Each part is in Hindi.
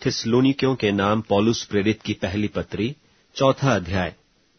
थिस्सलुनीकियों के नाम पौलुस प्रेरित की पहली पत्री, 4 अध्याय।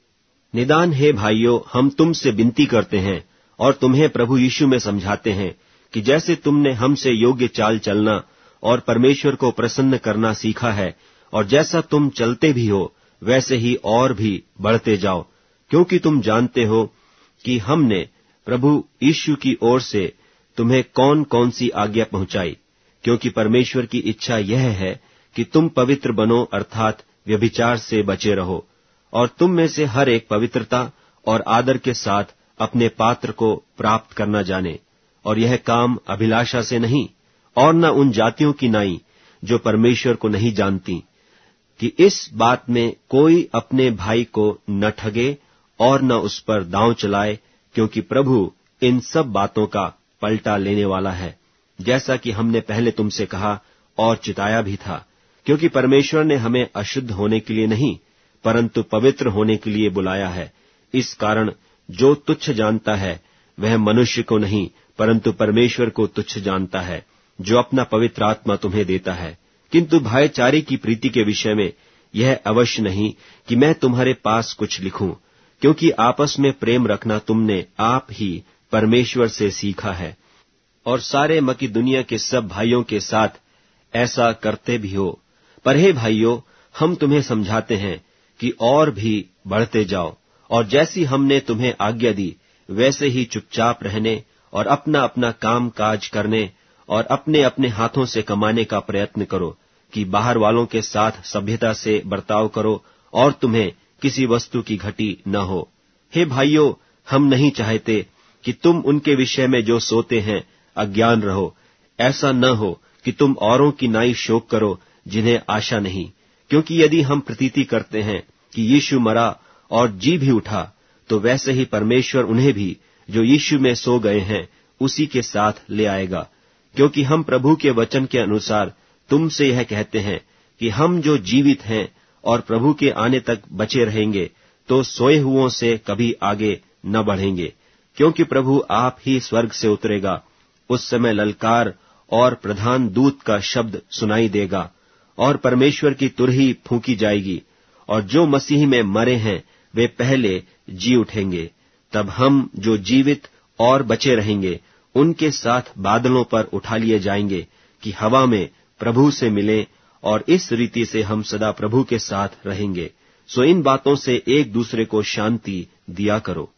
निदान हे भाइयों, हम तुमसे विनती करते हैं और तुम्हें प्रभु यीशु में समझाते हैं कि जैसे तुमने हमसे योग्य चाल चलना और परमेश्वर को प्रसन्न करना सीखा है, और जैसा तुम चलते भी हो वैसे ही और भी बढ़ते जाओ, क्योंकि तुम जानते हो कि हमने प्रभु यीशु की ओर से तुम्हें कौन कौन सी आज्ञा पहुंचाई। क्योंकि परमेश्वर की इच्छा यह है कि तुम पवित्र बनो, अर्थात व्यभिचार से बचे रहो, और तुम में से हर एक पवित्रता और आदर के साथ अपने पात्र को प्राप्त करना जाने। और यह काम अभिलाषा से नहीं, और न उन जातियों की नाई जो परमेश्वर को नहीं जानती, कि इस बात में कोई अपने भाई को न ठगे और न उस पर दांव चलाए, क्योंकि प्रभु इन सब बातों का पलटा लेने वाला है, जैसा कि हमने पहले तुमसे कहा और चिताया भी था। क्योंकि परमेश्वर ने हमें अशुद्ध होने के लिए नहीं, परंतु पवित्र होने के लिए बुलाया है। इस कारण जो तुच्छ जानता है वह मनुष्य को नहीं, परंतु परमेश्वर को तुच्छ जानता है, जो अपना पवित्र आत्मा तुम्हें देता है। किंतु भाईचारे की प्रीति के विषय में यह अवश्य नहीं कि मैं तुम्हारे पास कुछ लिखूं, क्योंकि आपस में प्रेम रखना तुमने आप ही परमेश्वर से सीखा है, और सारे मकिदुनिया के सब भाइयों के साथ ऐसा करते भी हो। पर हे भाइयों, हम तुम्हें समझाते हैं कि और भी बढ़ते जाओ, और जैसी हमने तुम्हें आज्ञा दी वैसे ही चुपचाप रहने और अपना अपना काम काज करने और अपने अपने हाथों से कमाने का प्रयत्न करो, कि बाहर वालों के साथ सभ्यता से बर्ताव करो और तुम्हें किसी वस्तु की घटी न हो। हे भाइयों, हम नहीं चाहते कि तुम उनके विषय में जो सोते हैं अज्ञान रहो। ऐसा न हो कि तुम औरों की नाई शोक करो जिन्हें आशा नहीं। क्योंकि यदि हम प्रतीति करते हैं कि यीशु मरा और जी भी उठा, तो वैसे ही परमेश्वर उन्हें भी जो यीशु में सो गए हैं उसी के साथ ले आएगा। क्योंकि हम प्रभु के वचन के अनुसार तुमसे यह कहते हैं कि हम जो जीवित हैं और प्रभु के आने तक बचे रहेंगे, तो सोए हुओं से कभी आगे न बढ़ेंगे। क्योंकि प्रभु आप ही स्वर्ग से उतरेगा। उस समय ललकार और प्रधान दूत का शब्द सुनाई देगा, और परमेश्वर की तुरही फूंकी जाएगी, और जो मसीह में मरे हैं वे पहले जी उठेंगे। तब हम जो जीवित और बचे रहेंगे उनके साथ बादलों पर उठा लिए जाएंगे, कि हवा में प्रभु से मिलें, और इस रीति से हम सदा प्रभु के साथ रहेंगे। सो इन बातों से एक दूसरे को शांति दिया करो।